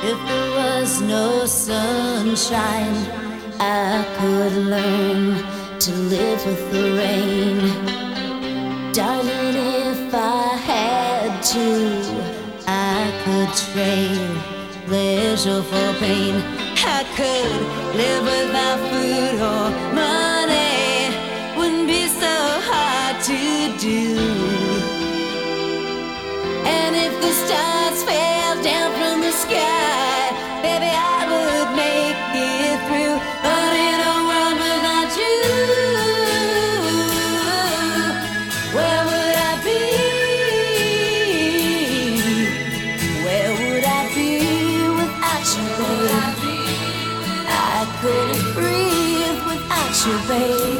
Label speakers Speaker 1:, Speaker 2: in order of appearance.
Speaker 1: If there was no sunshine, I could learn to live with the rain. Darling, if I had to, I could trade pleasure for pain. I could live without food or money, wouldn't be so hard to do. And if the stars fell down from the sky, baby, I would make it through. But in a world without you, where would I be? Where would I be without you, baby? I couldn't breathe without you, baby.